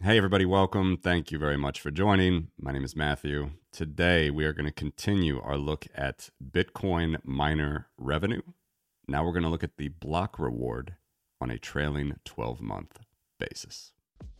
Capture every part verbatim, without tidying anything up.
Hey, everybody, welcome. Thank you very much for joining. My name is Matthew. Today, we are going to continue our look at Bitcoin miner revenue. Now we're going to look at the block reward on a trailing twelve-month basis.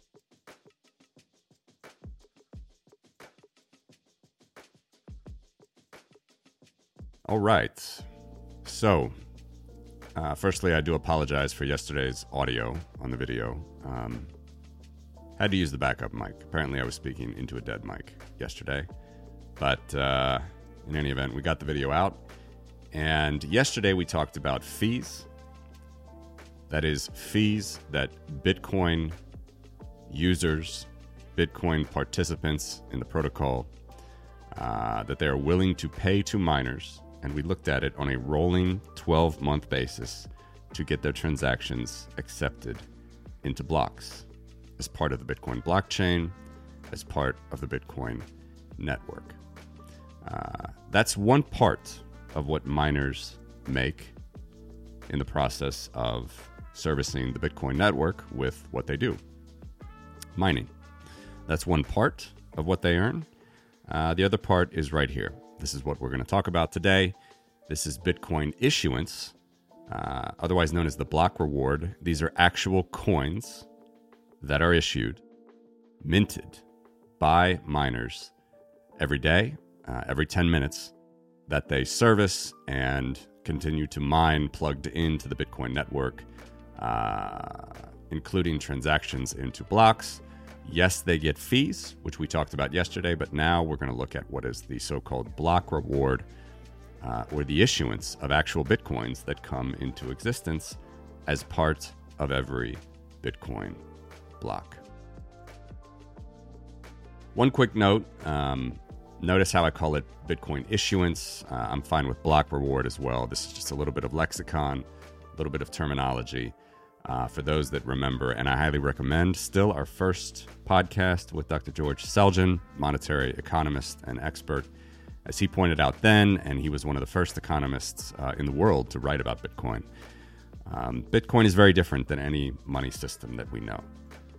All right. So, uh, firstly, I do apologize for yesterday's audio on the video. Um, had to use the backup mic. Apparently, I was speaking into a dead mic yesterday. But uh, in any event, we got the video out. And yesterday, we talked about fees. That is, fees that Bitcoin users, Bitcoin participants in the protocol, uh, that they are willing to pay to miners. And we looked at it on a rolling twelve-month basis to get their transactions accepted into blocks as part of the Bitcoin blockchain, as part of the Bitcoin network. Uh, that's one part of what miners make in the process of servicing the Bitcoin network with what they do, mining. That's one part of what they earn. Uh, the other part is right here. This is what we're going to talk about today. This is Bitcoin issuance, uh, otherwise known as the block reward. These are actual coins that are issued, minted by miners every day, uh, every ten minutes, that they service and continue to mine plugged into the Bitcoin network, uh, including transactions into blocks. Yes, they get fees, which we talked about yesterday, but now we're going to look at what is the so-called block reward, uh, or the issuance of actual Bitcoins that come into existence as part of every Bitcoin block. One quick note, um, notice how I call it Bitcoin issuance. Uh, I'm fine with block reward as well. This is just a little bit of lexicon, a little bit of terminology. Uh, for those that remember, and I highly recommend still our first podcast with Doctor George Selgin, monetary economist and expert. As he pointed out then, and he was one of the first economists uh, in the world to write about Bitcoin. Um, Bitcoin is very different than any money system that we know.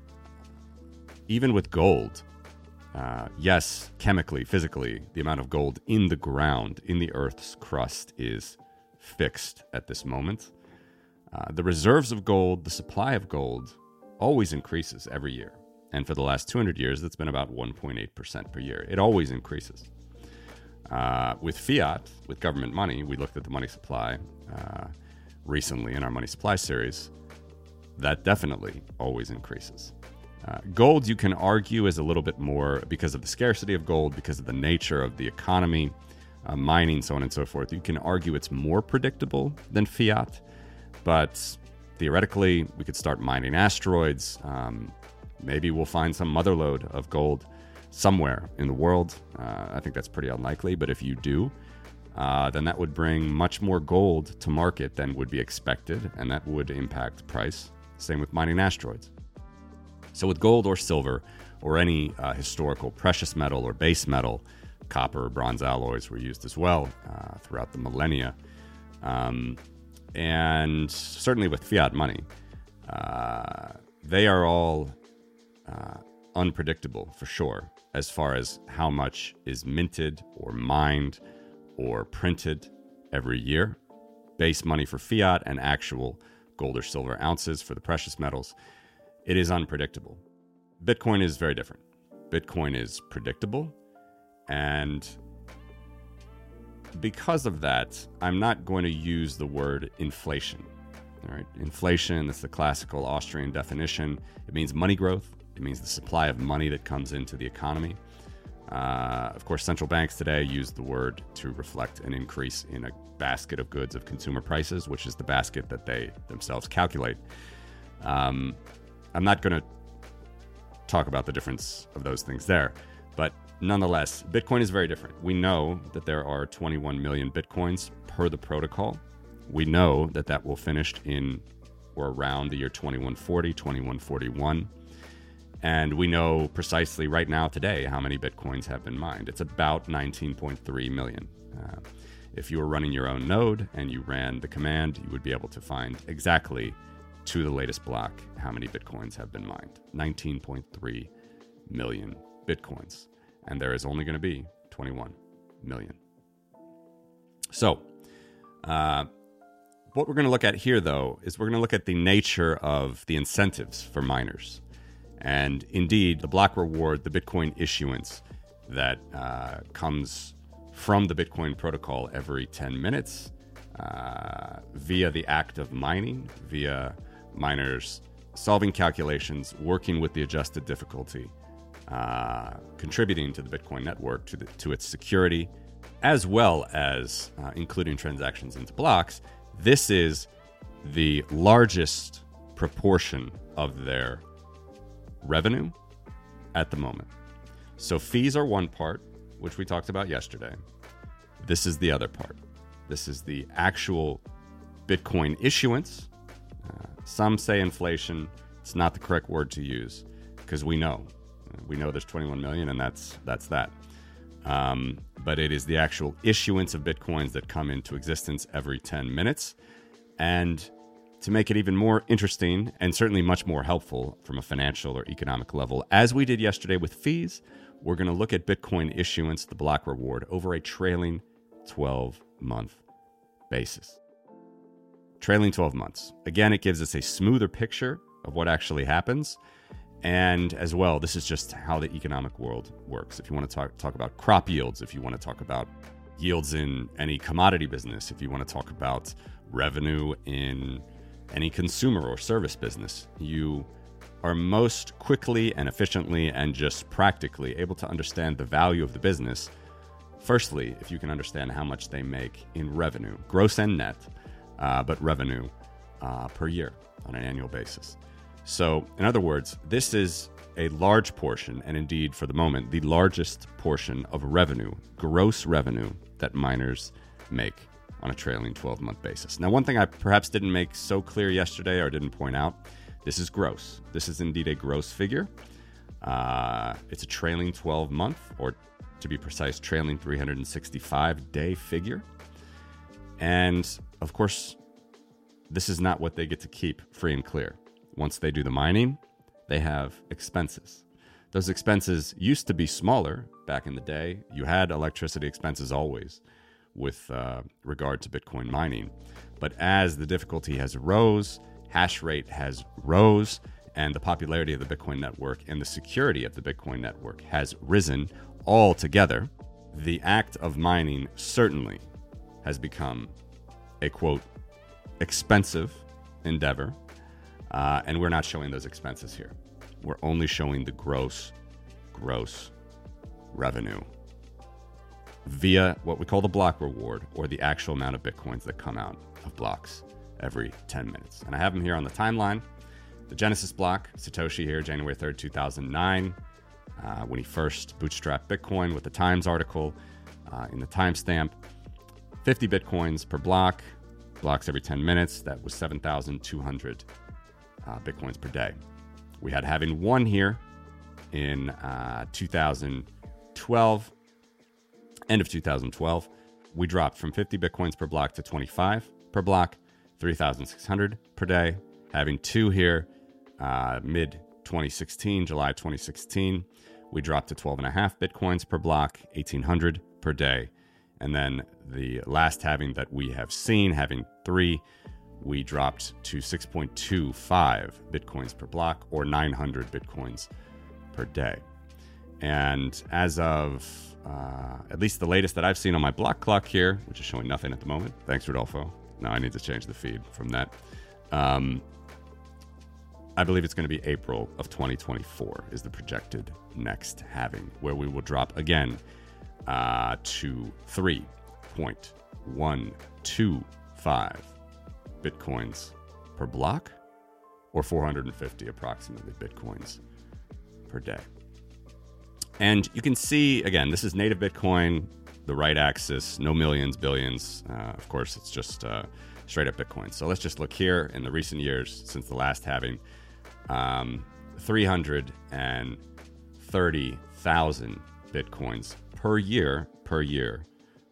Even with gold, uh, yes, chemically, physically, the amount of gold in the ground, in the Earth's crust is fixed at this moment. Uh, the reserves of gold, the supply of gold, always increases every year. And for the last two hundred years, that's been about one point eight percent per year. It always increases. Uh, with fiat, with government money, we looked at the money supply uh, recently in our money supply series. That definitely always increases. Uh, gold, you can argue, is a little bit more because of the scarcity of gold, because of the nature of the economy, uh, mining, so on and so forth. You can argue it's more predictable than fiat. But theoretically, we could start mining asteroids. Um, maybe we'll find some motherlode of gold somewhere in the world. Uh, I think that's pretty unlikely. But if you do, uh, then that would bring much more gold to market than would be expected. And that would impact price. Same with mining asteroids. So with gold or silver or any uh, historical precious metal or base metal, copper or bronze alloys were used as well uh, throughout the millennia. Um, And certainly with fiat money, uh, they are all uh, unpredictable for sure as far as how much is minted or mined or printed every year. Base money for fiat and actual gold or silver ounces for the precious metals. It is unpredictable. Bitcoin is very different. Bitcoin is predictable, and because of that, I'm not going to use the word inflation. All right, inflation, that's the classical Austrian definition. It means money growth. It means the supply of money that comes into the economy. Uh, of course, central banks today use the word to reflect an increase in a basket of goods of consumer prices, which is the basket that they themselves calculate. Um, I'm not going to talk about the difference of those things there, but nonetheless, Bitcoin is very different. We know that there are twenty-one million Bitcoins per the protocol. We know that that will finish in or around the year twenty-one forty, twenty-one forty-one. And we know precisely right now today how many Bitcoins have been mined. It's about nineteen point three million. Uh, if you were running your own node and you ran the command, you would be able to find exactly to the latest block how many Bitcoins have been mined. nineteen point three million Bitcoins. And there is only going to be twenty-one million. So, uh, what we're going to look at here, though, is we're going to look at the nature of the incentives for miners. And indeed, the block reward, the Bitcoin issuance that uh, comes from the Bitcoin protocol every ten minutes uh, via the act of mining, via miners solving calculations, working with the adjusted difficulty, uh, contributing to the Bitcoin network, to, the, to its security, as well as uh, including transactions into blocks. This is the largest proportion of their revenue at the moment. So fees are one part, which we talked about yesterday. This is the other part. This is the actual Bitcoin issuance. Uh, some say inflation. It's not the correct word to use because we know. We know there's twenty-one million, and that's that's that. Um, but it is the actual issuance of Bitcoins that come into existence every ten minutes. And to make it even more interesting and certainly much more helpful from a financial or economic level, as we did yesterday with fees, we're going to look at Bitcoin issuance, the block reward, over a trailing twelve-month basis. Trailing twelve months. Again, it gives us a smoother picture of what actually happens. And as well, this is just how the economic world works. If you want to talk, talk about crop yields, if you want to talk about yields in any commodity business, if you want to talk about revenue in any consumer or service business, you are most quickly and efficiently and just practically able to understand the value of the business. Firstly, if you can understand how much they make in revenue, gross and net, uh, but revenue uh, per year on an annual basis. So, in other words, this is a large portion, and indeed, for the moment, the largest portion of revenue, gross revenue, that miners make on a trailing twelve-month basis. Now, one thing I perhaps didn't make so clear yesterday or didn't point out, this is gross. This is indeed a gross figure. Uh, it's a trailing twelve-month, or to be precise, trailing three hundred sixty-five day figure. And, of course, this is not what they get to keep free and clear. Once they do the mining, they have expenses. Those expenses used to be smaller back in the day. You had electricity expenses always with uh, regard to Bitcoin mining. But as the difficulty has rose, hash rate has rose, and the popularity of the Bitcoin network and the security of the Bitcoin network has risen all together, the act of mining certainly has become a, quote, expensive endeavor. Uh, and we're not showing those expenses here. We're only showing the gross, gross revenue via what we call the block reward, or the actual amount of Bitcoins that come out of blocks every ten minutes. And I have them here on the timeline. The Genesis block, Satoshi here, January third, two thousand nine, uh, when he first bootstrapped Bitcoin with the Times article uh, in the timestamp. fifty Bitcoins per block, blocks every ten minutes. That was seven thousand two hundred Uh, Bitcoins per day. We had having one here in uh, two thousand twelve, end of two thousand twelve. We dropped from fifty Bitcoins per block to twenty-five per block, three thousand six hundred per day. Having two here uh, mid twenty sixteen, July twenty sixteen, we dropped to twelve and a half Bitcoins per block, eighteen hundred per day. And then the last halving that we have seen, having three, we dropped to six point two five Bitcoins per block, or nine hundred Bitcoins per day. And as of uh, at least the latest that I've seen on my block clock here, which is showing nothing at the moment. Thanks, Rodolfo. Now I need to change the feed from that. Um, I believe it's going to be April of twenty twenty-four is the projected next halving, where we will drop again uh, to three point one two five Bitcoins per block, or four hundred fifty approximately Bitcoins per day. And you can see, again, this is native Bitcoin, the right axis, no millions, billions. Uh, of course, it's just uh, straight up Bitcoin. So let's just look here in the recent years since the last halving. Um, three hundred thirty thousand Bitcoins per year, per year,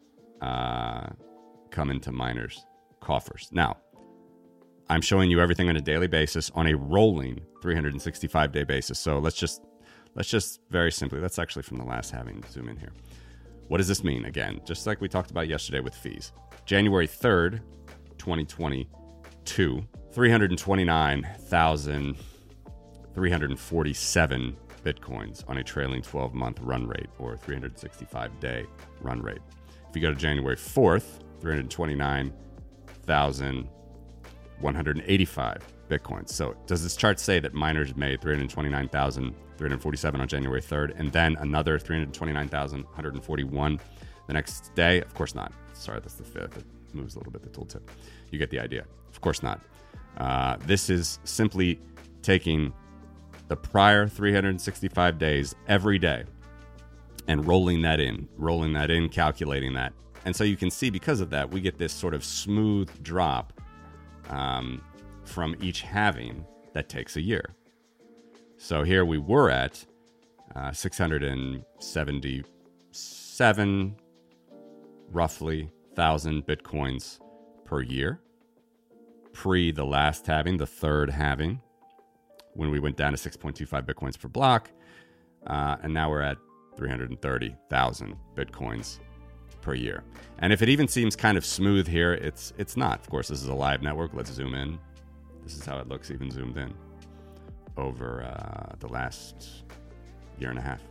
uh, come into miners' coffers. Now, I'm showing you everything on a daily basis on a rolling three hundred sixty-five day basis. So let's just let's just very simply, that's actually from the last halving, zoom in here. What does this mean? Again, just like we talked about yesterday with fees. January third, twenty twenty-two, three hundred twenty-nine thousand three hundred forty-seven Bitcoins on a trailing twelve-month run rate, or three hundred sixty-five day run rate. If you go to January fourth, three hundred twenty-nine thousand one hundred eighty-five Bitcoins. So does this chart say that miners made three hundred twenty-nine thousand three hundred forty-seven on January third and then another three hundred twenty-nine thousand one hundred forty-one the next day? Of course not. Sorry, that's the fifth. It moves a little bit, the tooltip. You get the idea. Of course not. Uh, this is simply taking the prior three hundred sixty-five days every day and rolling that in, rolling that in, calculating that. And so you can see because of that, we get this sort of smooth drop um, from each halving that takes a year. So here we were at uh, six hundred seventy-seven, roughly, thousand Bitcoins per year, pre the last halving, the third halving, when we went down to six point two five Bitcoins per block. Uh, and now we're at three hundred thirty thousand Bitcoins per year. And if it even seems kind of smooth here, it's it's not. Of course, this is a live network. Let's zoom in. This is how it looks even zoomed in over uh, the last year and a half.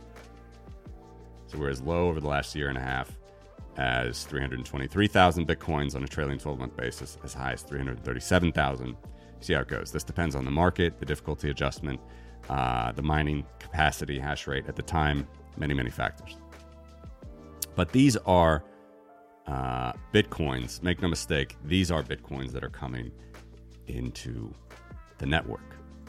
So we're as low over the last year and a half as three hundred twenty-three thousand Bitcoins on a trailing twelve-month basis, as high as three hundred thirty-seven thousand. See how it goes. This depends on the market, the difficulty adjustment, uh, the mining capacity, hash rate at the time, many, many factors. But these are uh, Bitcoins. Make no mistake, these are Bitcoins that are coming into the network.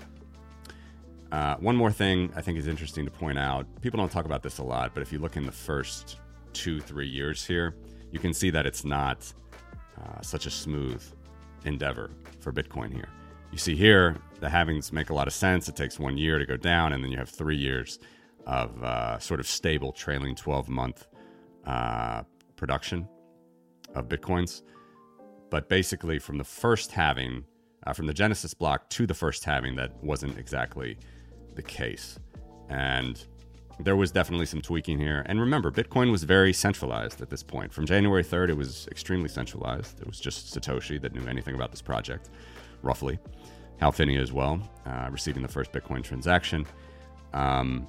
Uh, one more thing I think is interesting to point out. People don't talk about this a lot, but if you look in the first two, three years here, you can see that it's not uh, such a smooth endeavor for Bitcoin here. You see here, the halvings make a lot of sense. It takes one year to go down, and then you have three years of uh, sort of stable trailing twelve-month uh, production of Bitcoins. But basically, from the first halving, uh, from the Genesis block to the first halving, that wasn't exactly the case. And there was definitely some tweaking here. And remember, Bitcoin was very centralized at this point. From January third, it was extremely centralized. It was just Satoshi that knew anything about this project, roughly. Hal Finney as well, uh, receiving the first Bitcoin transaction. Um,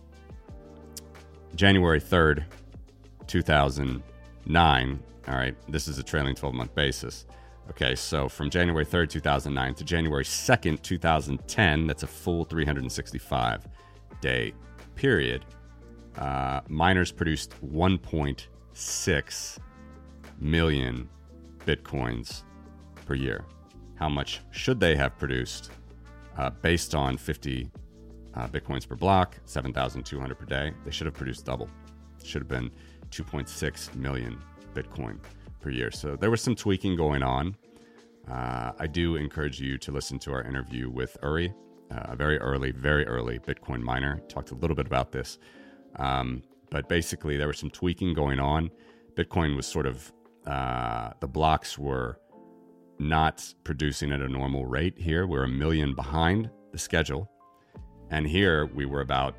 January third, two thousand nine. All right, this is a trailing twelve-month basis. Okay, so from January third, two thousand nine to January second, two thousand ten, that's a full three hundred sixty-five day period. Uh, miners produced one point six million Bitcoins per year. How much should they have produced uh, based on fifty uh, Bitcoins per block, seven thousand two hundred per day? They should have produced double. Should have been two point six million Bitcoin per year. So there was some tweaking going on. Uh, I do encourage you to listen to our interview with Uri, uh, a very early, very early Bitcoin miner. Talked a little bit about this. Um, but basically, there was some tweaking going on. Bitcoin was sort of, uh, the blocks were not producing at a normal rate here. We're a million behind the schedule. And here we were about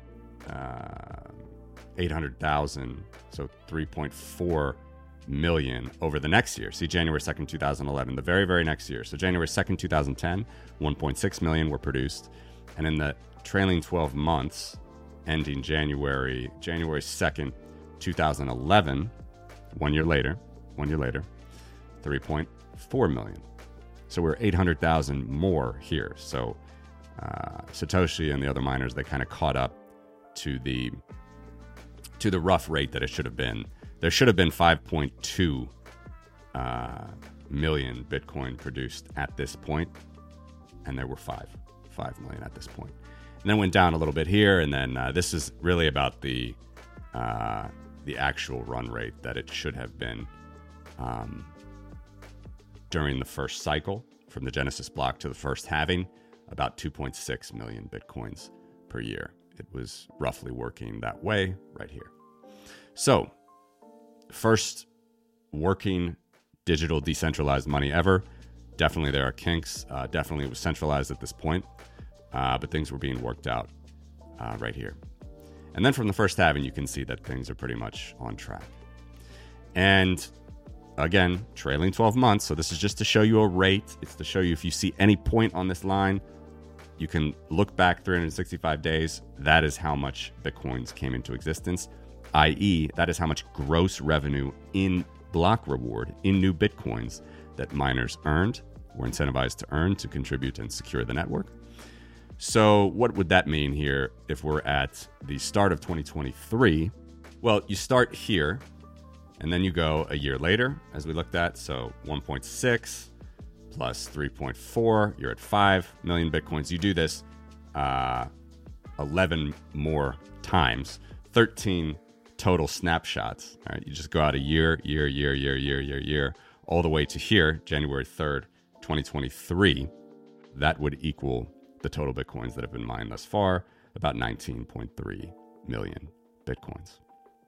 uh, eight hundred thousand, so three point four million over the next year. See, January second, two thousand eleven, the very, very next year. So January second, two thousand ten, one point six million were produced. And in the trailing twelve months, ending January, January second, two thousand eleven, one year later, one year later, three point four million. So we're eight hundred thousand more here. So uh, Satoshi and the other miners, they kind of caught up to the to the rough rate that it should have been. There should have been five point two uh, million Bitcoin produced at this point, and there were five, five million at this point. And then went down a little bit here, and then uh, this is really about the uh, the actual run rate that it should have been um, during the first cycle, from the Genesis block to the first halving, about two point six million Bitcoins per year. It was roughly working that way right here. So, first working digital decentralized money ever. Definitely there are kinks. Uh, definitely it was centralized at this point, uh, but things were being worked out uh, right here. And then from the first halving, you can see that things are pretty much on track. And again, trailing twelve months. So this is just to show you a rate. It's to show you if you see any point on this line, you can look back three hundred sixty-five days. That is how much Bitcoins came into existence, that is, that is how much gross revenue in block reward, in new Bitcoins that miners earned, were incentivized to earn to contribute and secure the network. So what would that mean here if we're at the start of twenty twenty-three? Well, you start here, and then you go a year later, as we looked at. So one point six plus three point four, you're at five million Bitcoins. You do this uh, eleven more times, thirteen total snapshots. All right, you just go out a year, year, year, year, year, year, year, all the way to here, January third, twenty twenty-three. That would equal the total Bitcoins that have been mined thus far, about nineteen point three million Bitcoins.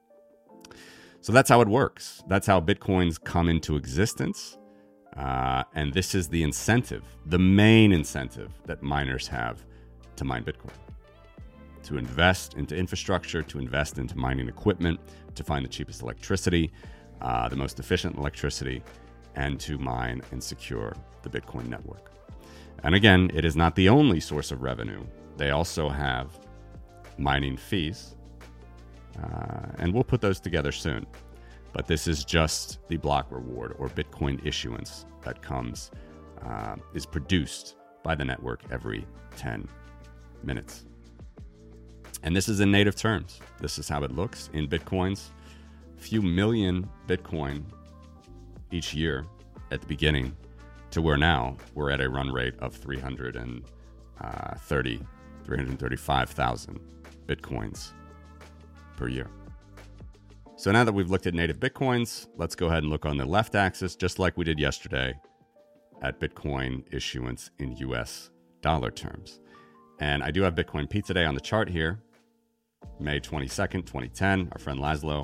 So that's how it works. That's how Bitcoins come into existence. Uh, and this is the incentive, the main incentive that miners have to mine Bitcoin. To invest into infrastructure, to invest into mining equipment, to find the cheapest electricity, uh, the most efficient electricity, and to mine and secure the Bitcoin network. And again, it is not the only source of revenue. They also have mining fees, uh, and we'll put those together soon. But this is just the block reward or Bitcoin issuance that comes, uh, is produced by the network every ten minutes. And this is in native terms. This is how it looks in Bitcoins. A few million Bitcoin each year at the beginning, to where now we're at a run rate of three hundred thirty, three hundred thirty-five thousand Bitcoins per year. So now that we've looked at native Bitcoins, let's go ahead and look on the left axis, just like we did yesterday, at Bitcoin issuance in U S dollar terms. And I do have Bitcoin Pizza Day on the chart here, May twenty-second, twenty ten, our friend Laszlo.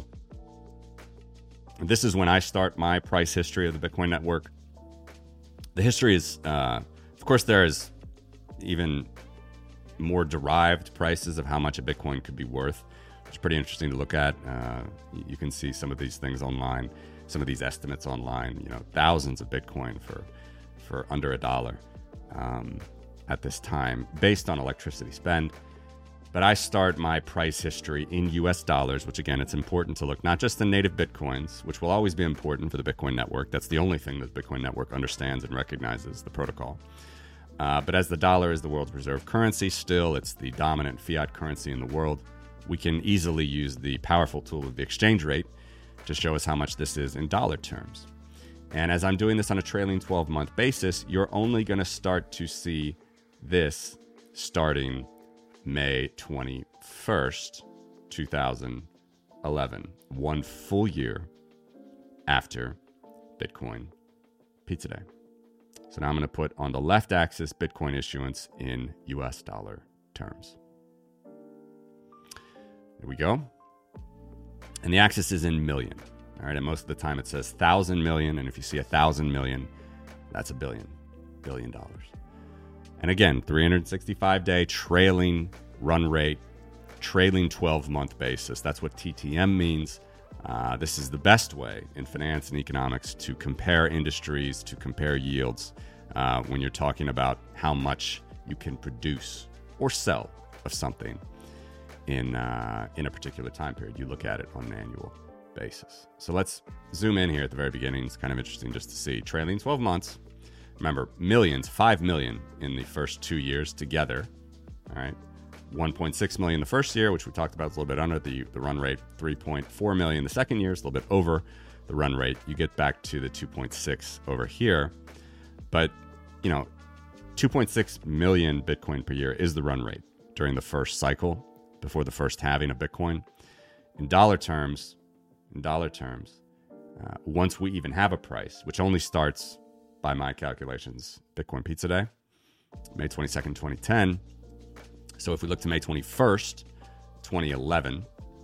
And this is when I start my price history of the Bitcoin network. The history is, uh, of course, there is even more derived prices of how much a Bitcoin could be worth. It's pretty interesting to look at. Uh, you can see some of these things online, some of these estimates online, you know, thousands of Bitcoin for, for under a dollar um, at this time based on electricity spend. But I start my price history in U S dollars, which again, it's important to look not just in native Bitcoins, which will always be important for the Bitcoin network. That's the only thing that the Bitcoin network understands and recognizes, the protocol. Uh, but as the dollar is the world's reserve currency, still it's the dominant fiat currency in the world. We can easily use the powerful tool of the exchange rate to show us how much this is in dollar terms. And as I'm doing this on a trailing twelve-month basis, you're only going to start to see this starting May twenty-first, two thousand eleven, one full year after Bitcoin Pizza Day. So now I'm going to put on the left axis Bitcoin issuance in U S dollar terms. There we go. And the axis is in million. All right, and most of the time it says thousand million, and if you see a thousand million, that's a billion, billion dollars. And again, three hundred sixty-five day trailing run rate, trailing twelve month basis. That's what T T M means. Uh, this is the best way in finance and economics to compare industries, to compare yields uh, when you're talking about how much you can produce or sell of something in uh, in a particular time period. You look at it on an annual basis. So let's zoom in here at the very beginning. It's kind of interesting just to see trailing twelve months. Remember, millions, five million in the first two years together. All right. one point six million the first year, which we talked about, is a little bit under the, the run rate. three point four million the second year is a little bit over the run rate. You get back to the two point six over here. But, you know, two point six million Bitcoin per year is the run rate during the first cycle, before the first halving of Bitcoin. In dollar terms, in dollar terms, uh, once we even have a price, which only starts, by my calculations, Bitcoin Pizza Day, May twenty-second, twenty ten. So if we look to May twenty-first, twenty eleven,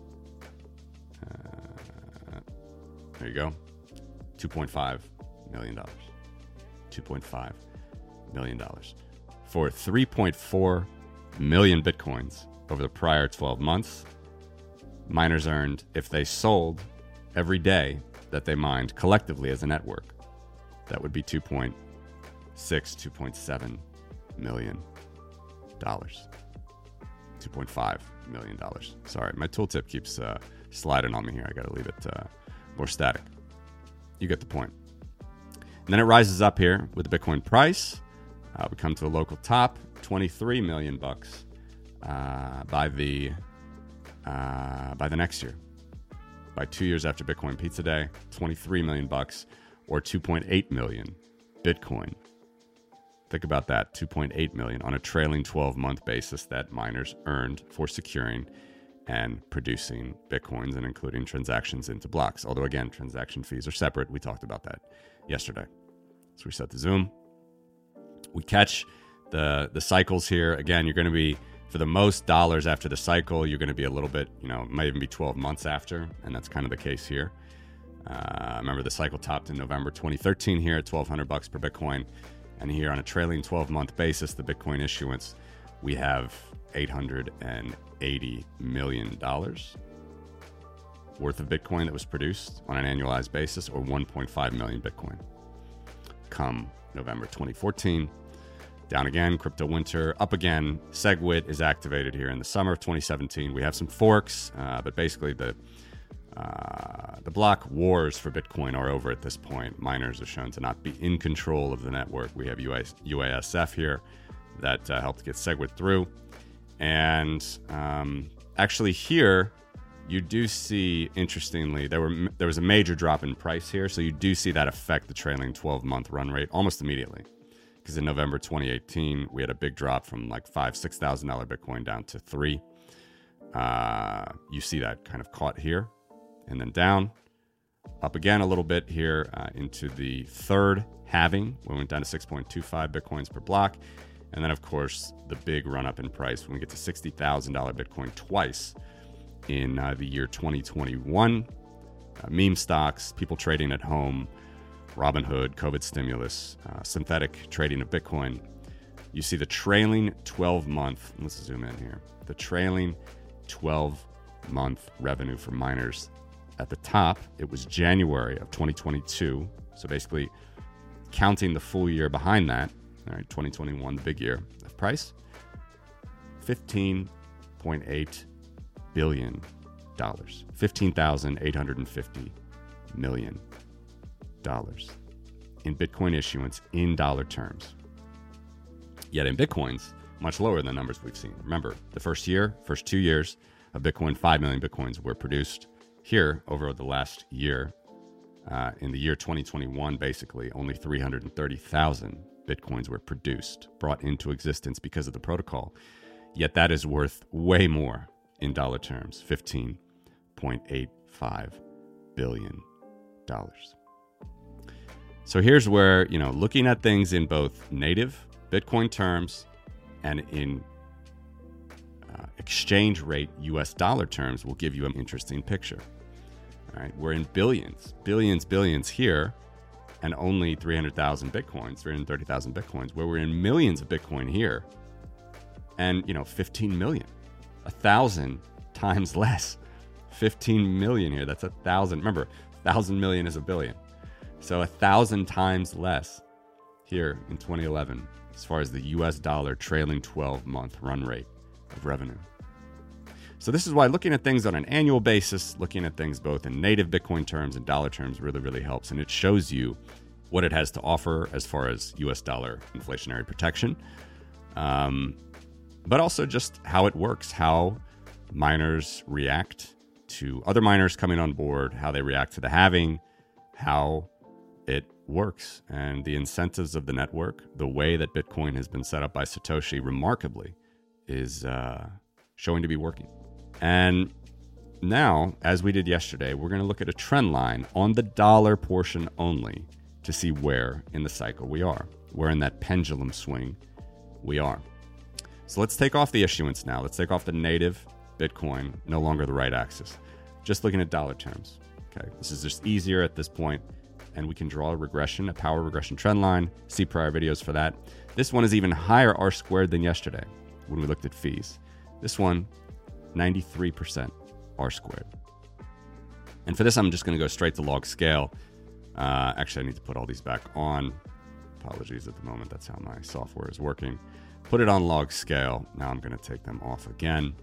uh, there you go, two point five million dollars. two point five million dollars. For three point four million Bitcoins over the prior twelve months, miners earned if they sold every day that they mined collectively as a network. That would be two point six, two point seven million dollars. two point five million dollars. Sorry, my tooltip keeps uh, sliding on me here. I got to leave it uh, more static. You get the point. And then it rises up here with the Bitcoin price. Uh, we come to a local top, twenty-three million bucks uh, by the uh, by the next year. By two years after Bitcoin Pizza Day, twenty-three million bucks, or two point eight million Bitcoin. Think about that, two point eight million on a trailing twelve-month basis that miners earned for securing and producing Bitcoins and including transactions into blocks. Although, again, transaction fees are separate. We talked about that yesterday. So we set the zoom. We catch the the cycles here. Again, you're going to be, for the most dollars after the cycle, you're going to be a little bit, you know, might even be twelve months after, and that's kind of the case here. Uh, remember, the cycle topped in November twenty thirteen here at twelve hundred bucks per Bitcoin. And here on a trailing twelve-month basis, the Bitcoin issuance, we have eight hundred eighty million dollars worth of Bitcoin that was produced on an annualized basis, or one point five million Bitcoin. Come November twenty fourteen, down again, crypto winter, up again. SegWit is activated here in the summer of twenty seventeen. We have some forks, uh, but basically the Uh, the block wars for Bitcoin are over at this point. Miners are shown to not be in control of the network. We have U A S F here that uh, helped get SegWit through. And um, actually here, you do see, interestingly, there were there was a major drop in price here. So you do see that affect the trailing twelve-month run rate almost immediately. Because in November twenty eighteen, we had a big drop from like five thousand dollars, six thousand dollars Bitcoin down to three. Uh, you see that kind of caught here. And then down, up again a little bit here uh, into the third halving. We went down to six point two five Bitcoins per block. And then, of course, the big run up in price when we get to sixty thousand dollars Bitcoin twice in uh, the year twenty twenty-one. Uh, meme stocks, people trading at home, Robinhood, COVID stimulus, uh, synthetic trading of Bitcoin. You see the trailing twelve-month, let's zoom in here, the trailing twelve-month revenue for miners. At the top, it was January of twenty twenty-two. So basically, counting the full year behind that, all right, twenty twenty-one, the big year of price, fifteen point eight billion dollars, fifteen thousand eight hundred fifty million dollars in Bitcoin issuance in dollar terms. Yet in Bitcoins, much lower than the numbers we've seen. Remember, the first year, first two years of Bitcoin, five million Bitcoins were produced. Here, over the last year, uh, in the year twenty twenty-one, basically, only three hundred thirty thousand Bitcoins were produced, brought into existence because of the protocol. Yet that is worth way more in dollar terms, fifteen point eight five billion dollars. So here's where, you know, looking at things in both native Bitcoin terms and in Uh, exchange rate U S dollar terms will give you an interesting picture. All right, we're in billions, billions, billions here, and only three hundred thousand Bitcoins, three hundred thirty thousand Bitcoins, where we're in millions of Bitcoin here, and, you know, fifteen million, a thousand times less, fifteen million here. That's a thousand. Remember, thousand million is a billion, so a thousand times less here in twenty eleven as far as the U S dollar trailing twelve-month run rate of revenue. So this is why looking at things on an annual basis, looking at things both in native Bitcoin terms and dollar terms really, really helps. And it shows you what it has to offer as far as U S dollar inflationary protection, um, but also just how it works, how miners react to other miners coming on board, how they react to the halving, how it works, and the incentives of the network, the way that Bitcoin has been set up by Satoshi remarkably, is uh, showing to be working. And now, as we did yesterday, we're going to look at a trend line on the dollar portion only to see where in the cycle we are, where in that pendulum swing we are. So let's take off the issuance now. Let's take off the native Bitcoin, no longer the right axis. Just looking at dollar terms. Okay, this is just easier at this point, and we can draw a regression, a power regression trend line. See prior videos for that. This one is even higher R squared than yesterday when we looked at fees. This one, ninety-three percent R squared. And for this, I'm just going to go straight to log scale. Uh, actually, I need to put all these back on. Apologies at the moment. That's how my software is working. Put it on log scale. Now I'm going to take them off again.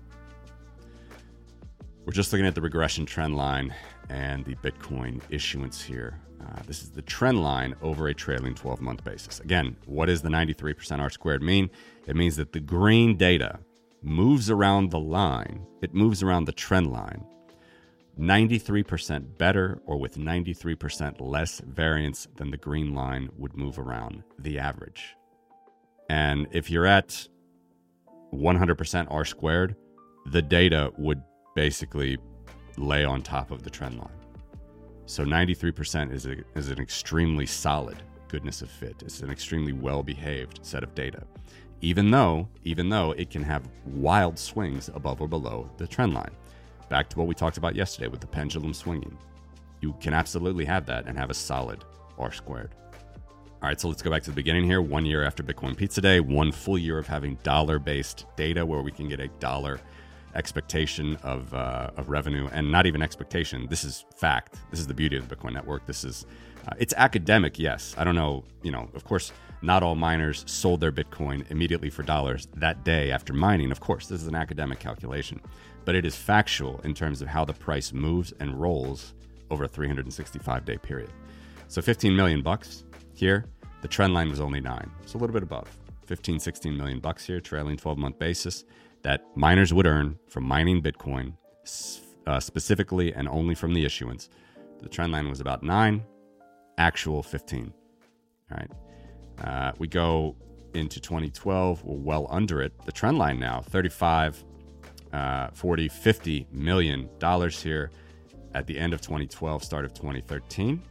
We're just looking at the regression trend line and the Bitcoin issuance here. Uh, this is the trend line over a trailing twelve-month basis. Again, what does the ninety-three percent R squared mean? It means that the green data moves around the line. It moves around the trend line ninety-three percent better, or with ninety-three percent less variance than the green line would move around the average. And if you're at one hundred percent R squared, the data would basically lay on top of the trend line. So ninety-three percent is, a, is an extremely solid goodness of fit. It's an extremely well-behaved set of data, even though, even though it can have wild swings above or below the trend line. Back to what we talked about yesterday with the pendulum swinging. You can absolutely have that and have a solid R squared. All right, so let's go back to the beginning here. One year after Bitcoin Pizza Day, one full year of having dollar-based data where we can get a dollar expectation of uh, of revenue, and not even expectation. This is fact. This is the beauty of the Bitcoin network. This is, uh, it's academic, yes. I don't know, you know, of course, not all miners sold their Bitcoin immediately for dollars that day after mining. Of course, this is an academic calculation, but it is factual in terms of how the price moves and rolls over a three hundred sixty-five day period. So fifteen million bucks here. The trend line was only nine. So a little bit above. fifteen, sixteen million bucks here, trailing twelve month basis that miners would earn from mining Bitcoin, uh, specifically and only from the issuance. The trend line was about nine, actual fifteen. All right. Uh, we go into twenty twelve, we're well under it. The trend line now, thirty-five, uh, forty, fifty million dollars here at the end of twenty twelve, start of twenty thirteen.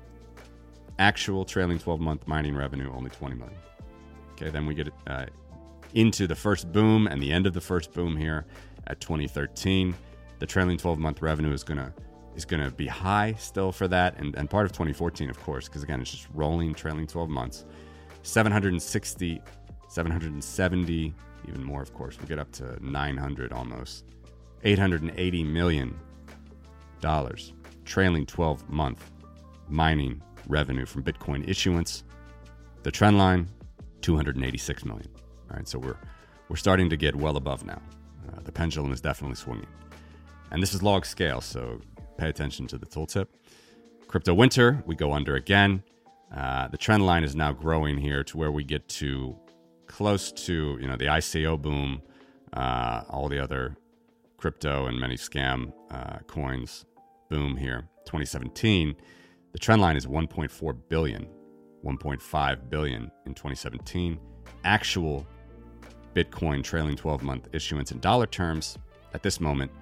Actual trailing twelve month mining revenue, only twenty million. Okay, then we get uh, into the first boom and the end of the first boom here at twenty thirteen. The trailing twelve month revenue is gonna is gonna be high still for that, and, and part of twenty fourteen, of course, because again, it's just rolling trailing twelve months. seven hundred sixty, seven hundred seventy, even more, of course. We get up to nine hundred almost. eight hundred eighty million dollars trailing twelve month mining revenue from Bitcoin issuance. The trend line, two hundred eighty-six million. All right, so we're we're starting to get well above now. Uh, the pendulum is definitely swinging. And this is log scale, so pay attention to the tooltip. Crypto winter, we go under again. Uh, the trend line is now growing here to where we get to close to, you know, the I C O boom, uh, all the other crypto and many scam uh, coins boom here. twenty seventeen, the trend line is one point four billion, one point five billion in twenty seventeen. Actual Bitcoin trailing twelve month issuance in dollar terms at this moment,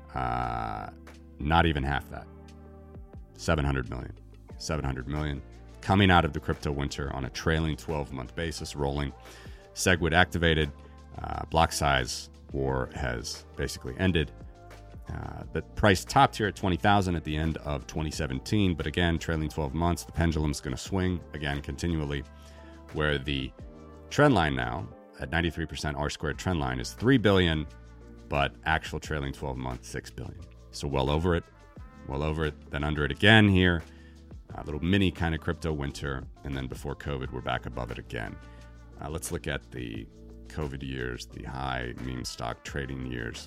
uh, not even half that. seven hundred million. seven hundred million coming out of the crypto winter on a trailing twelve month basis, rolling. SegWit activated. Uh, block size war has basically ended. Uh, the price topped here at twenty thousand at the end of twenty seventeen, but again, trailing twelve months, the pendulum's going to swing again continually, where the trend line now at ninety-three percent R squared trend line is three billion, but actual trailing twelve months, six billion. So well over it, well over it, then under it again here. A little mini kind of crypto winter, and then before COVID, we're back above it again. Uh, let's look at the COVID years, the high meme stock trading years.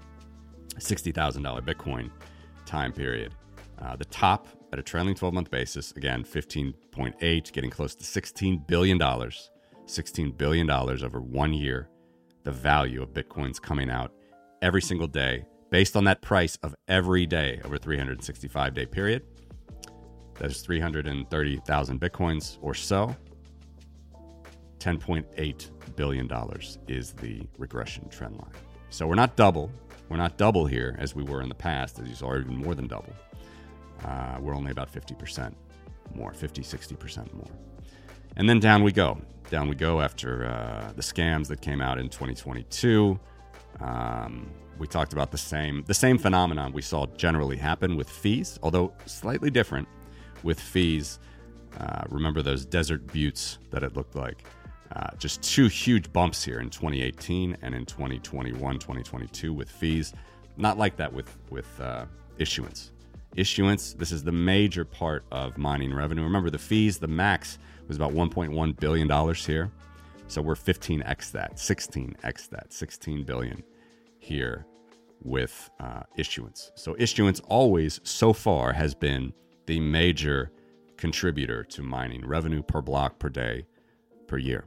sixty thousand dollars Bitcoin time period. Uh, the top at a trailing twelve month basis, again, fifteen point eight, getting close to sixteen billion dollars. sixteen billion dollars over one year. The value of Bitcoins coming out every single day based on that price of every day over a three hundred sixty-five day period. That is three hundred thirty thousand Bitcoins or so. ten point eight billion dollars is the regression trend line. So we're not double. We're not double here as we were in the past, as you saw, even more than double. Uh, we're only about fifty percent more, fifty, sixty percent more. And then down we go. Down we go after uh, the scams that came out in twenty twenty-two. Um, we talked about the same, the same phenomenon we saw generally happen with fees, although slightly different with fees. Uh, remember those desert buttes that it looked like? Uh, just two huge bumps here in twenty eighteen and in twenty twenty-one, twenty twenty-two with fees. Not like that with, with uh, issuance. Issuance, this is the major part of mining revenue. Remember, the fees, the max was about one point one billion dollars here. So we're fifteen x that, sixteen x that, sixteen billion here with uh, issuance. So issuance always, so far, has been the major contributor to mining revenue per block, per day, per year.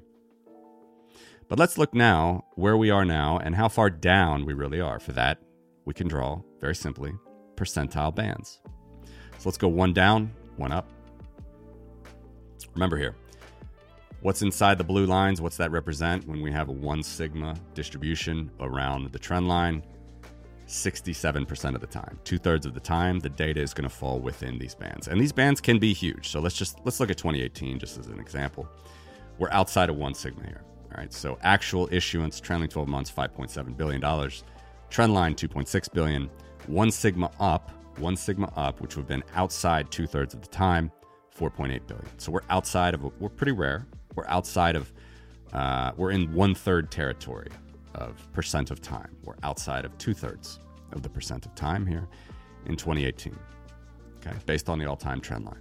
But let's look now where we are now and how far down we really are. For that, we can draw, very simply, percentile bands. So let's go one down, one up. Remember here, what's inside the blue lines? What's that represent when we have a one sigma distribution around the trend line? sixty-seven percent of the time, two thirds of the time, the data is going to fall within these bands. And these bands can be huge. So let's just, let's look at twenty eighteen just as an example. We're outside of one sigma here. All right. So actual issuance, trailing twelve months, five point seven billion dollars. Trend line, two point six billion dollars. One sigma up, one sigma up, which would have been outside two thirds of the time, four point eight billion dollars. So we're outside of, we're pretty rare. We're outside of, uh, we're in one third territory of percent of time. We're outside of two thirds of the percent of time here in twenty eighteen. Okay. Based on the all-time trend line.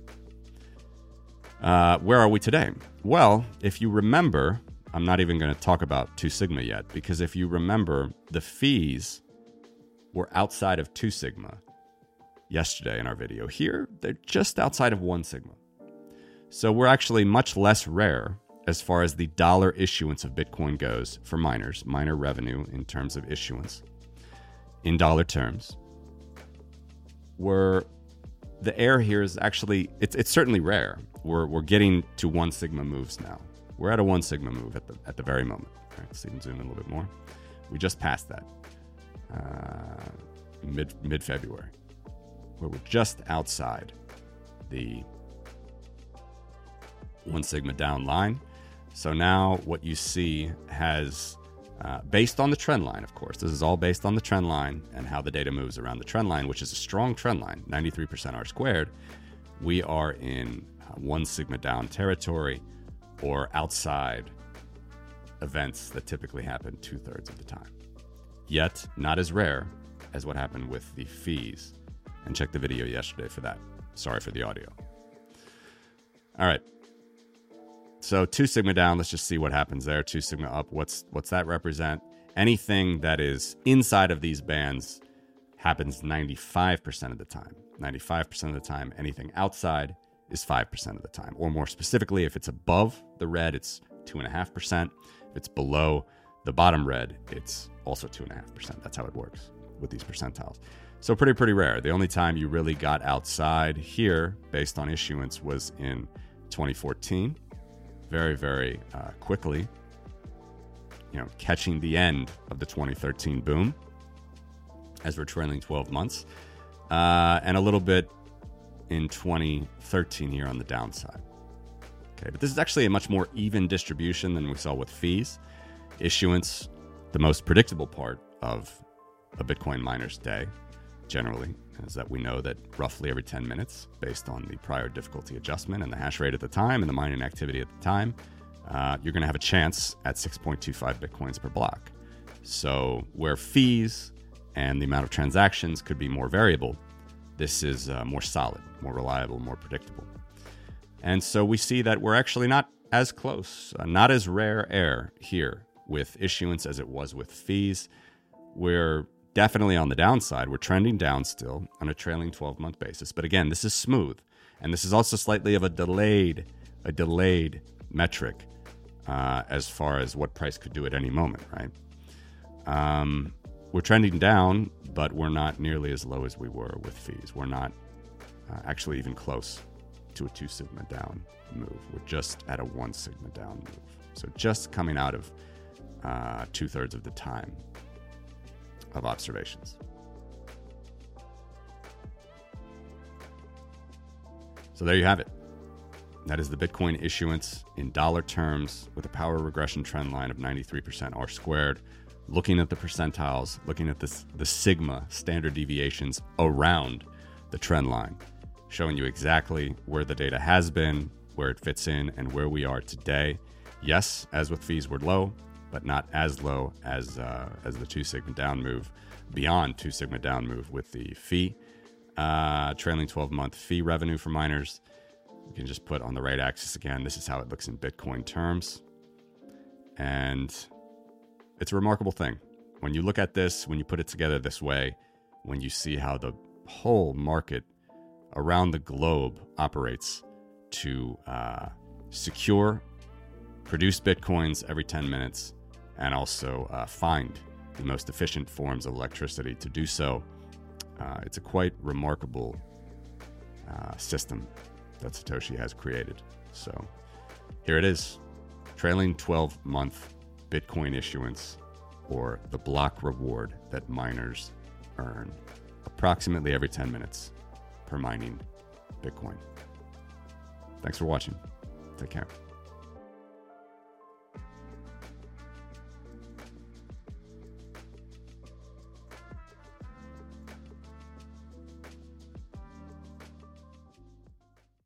Uh, where are we today? Well, if you remember, I'm not even going to talk about two sigma yet, because if you remember, the fees were outside of two sigma yesterday in our video. Here, they're just outside of one sigma. So we're actually much less rare as far as the dollar issuance of Bitcoin goes for miners, miner revenue in terms of issuance. In dollar terms, we're, the air here is actually, it's it's certainly rare. We're we're getting to one sigma moves now. We're at a one sigma move at the at the very moment. All right, let's even zoom in a little bit more. We just passed that uh, mid mid February, where we're just outside the one sigma down line. So now what you see has, uh, based on the trend line, of course, this is all based on the trend line and how the data moves around the trend line, which is a strong trend line, ninety-three percent R squared. We are in uh, one sigma down territory, or outside events that typically happen two thirds of the time. Yet not as rare as what happened with the fees. And check the video yesterday for that. Sorry for the audio. All right. So two sigma down, let's just see what happens there. Two sigma up, what's what's that represent? Anything that is inside of these bands happens ninety-five percent of the time. ninety-five percent of the time. Anything outside is five percent of the time. Or more specifically, if it's above the red, it's two point five percent. If it's below the bottom red, it's also two point five percent. That's how it works with these percentiles. So pretty, pretty rare. The only time you really got outside here based on issuance was in twenty fourteen. Very, very uh, quickly, you know, catching the end of the twenty thirteen boom as we're trailing twelve months, uh, and a little bit in twenty thirteen here on the downside. Okay, but this is actually a much more even distribution than we saw with fees. Issuance, the most predictable part of a Bitcoin miner's day, generally, is that we know that roughly every ten minutes, based on the prior difficulty adjustment and the hash rate at the time and the mining activity at the time, uh, you're going to have a chance at six point two five Bitcoins per block. So where fees and the amount of transactions could be more variable, this is uh, more solid, more reliable, more predictable. And so we see that we're actually not as close, uh, not as rare air here with issuance as it was with fees. We're definitely on the downside. We're trending down still on a trailing twelve-month basis. But again, this is smooth. And this is also slightly of a delayed, a delayed metric uh, as far as what price could do at any moment, right? Um, we're trending down, but we're not nearly as low as we were with fees. We're not uh, actually even close to a two sigma down move. We're just at a one sigma down move. So just coming out of uh, two thirds of the time of observations. So there you have it. That is the Bitcoin issuance in dollar terms with a power regression trend line of ninety-three percent R squared. Looking at the percentiles, looking at this, the sigma standard deviations around the trend line, showing you exactly where the data has been, where it fits in, and where we are today. Yes, as with fees, we're low. but not as low as uh, as the two sigma down move, beyond two sigma down move with the fee. Uh, trailing twelve month fee revenue for miners. You can just put on the right axis again. This is how it looks in Bitcoin terms. And it's a remarkable thing. When you look at this, when you put it together this way, when you see how the whole market around the globe operates to uh, secure, produce Bitcoins every ten minutes, and also uh, find the most efficient forms of electricity to do so, uh, it's a quite remarkable uh, system that Satoshi has created. So here it is, trailing twelve month Bitcoin issuance, or the block reward that miners earn approximately every ten minutes per mining Bitcoin. Thanks for watching. Take care.